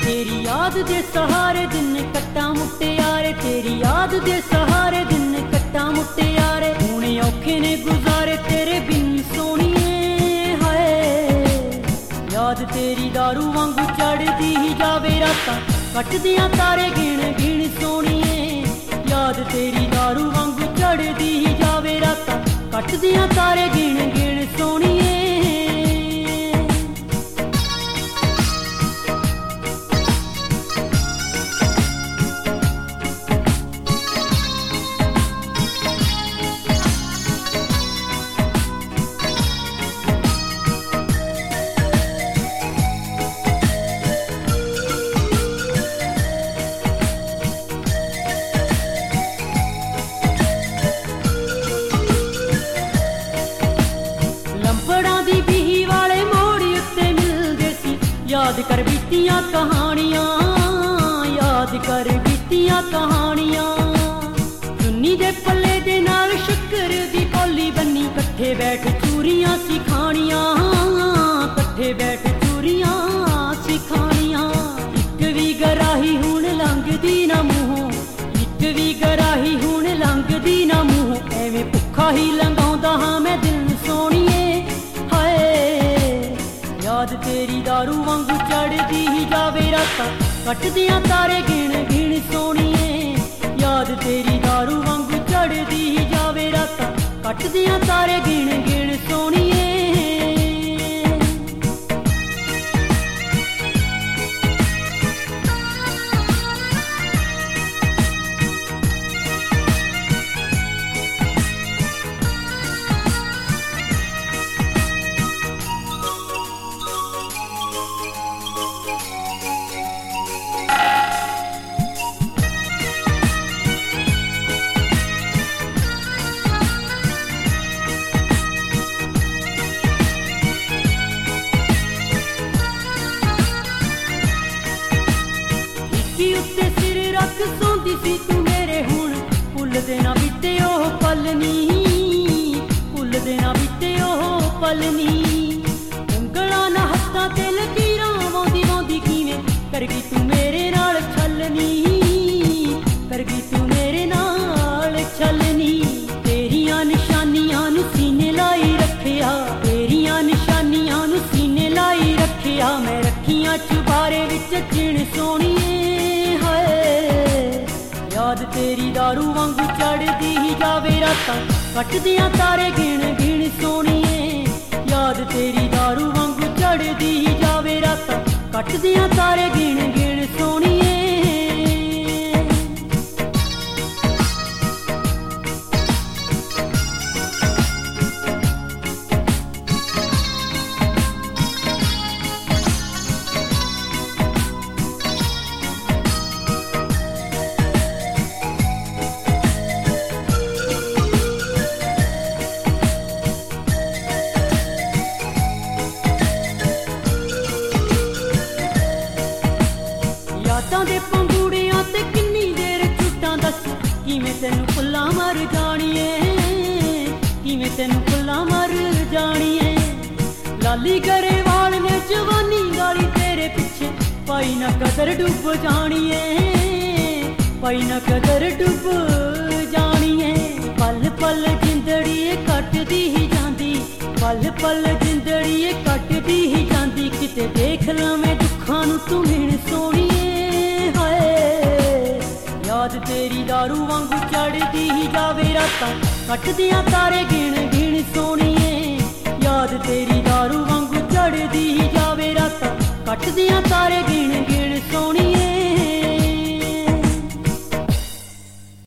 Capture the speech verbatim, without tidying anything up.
तेरी याद दे सहारे दिन कट्टा मुटियारे, तेरी याद दे सहारे दिन कट्टा मुटियारे, हुणे औखे ने गुजारे तेरे बिन सोहणीए हाय। याद तेरी दारू वांगू चढ़दी ही जावे रातां, कटदियां तारे गिण गिण सोहणीए। याद तेरी दारू वांगू चढ़दी ही जावे रातां, कटदियां तारे गिण गिण सोहणीए। लंबड़ा दी बीही वाले मोड़ी उत्ते मिलदे सी, याद कर बीतियां कहानियां, याद कर बीतियां कहानियां। चुन्नी दे पल्ले दे नाल शक्कर दी कौली बन्नी, कट्ठे बैठ चूरियां सी खानियां, कट्ठे बैठ चूरियां सी खानियां। इक वी गराही हुण लंघदी ना मूंहों, इक वी गराही हुण लंघदी ना मूंहों, एवें भुखा ही लंघाउंदा हां मैं दिल सोहणीए। याद तेरी दारू वांगू चढ़दी ही जावे रातां, कटदियां तारे गिण गिण सोहणीए। याद तेरी दारू वांगू चढ़दी ही जावे रातां, कटदियां तारे गिण गिण सोहणीए। उत्ते सिर रख सोंदी सी तू मेरे, हुण भुलदे ना बीते ओह पल नी, भुलदे ना बीते ओह पल नी। उंगलां ना हत्थां ते लकीरां वाउंदी वाउंदी किवें कर गई तू मेरे नाल छलनी, कर गई तू मेरे नाल छलनी। तेरियां निशानियां नूं सीने लाई रखिया, तेरियां निशानियां नूं सीने लाई रखिया, मैं रखियां चुबारे विच चिण सोहणीए। याद तेरी दारू वांगू चढ़दी ही जावे रातां, कटदियां तारे गिण गिण सोहणीए। याद तेरी दारू वांगू चढ़दी ही जावे रातां, कटदियां तारे गिण गिण सोहणीए। यादां दे पंगूड़ियां ते किन्नी देर झूठां दस, किवें तैनूं भुल्लां मर जाणीए, किवें तैनूं भुल्लां मर जाणीए। लाली गरेवाल ने जवानी गाली तेरे पिछे, पाई ना कदर डुब जाणीए, पाई ना कदर डुब जाणीए। पल पल जिंदड़ी कटदी ही जांदी, पल पल जिंदड़ी कटदी ही जांदी, किते देख लवें दुखां नूं तूं मिण सोहणीए। याद तेरी दारू वांगू चढ़दी ही जावे रातां, कटदियां तारे गिण गिण सोहणीए। याद तेरी दारू वांगू चढ़दी ही जावे रातां, कटदियां तारे गिण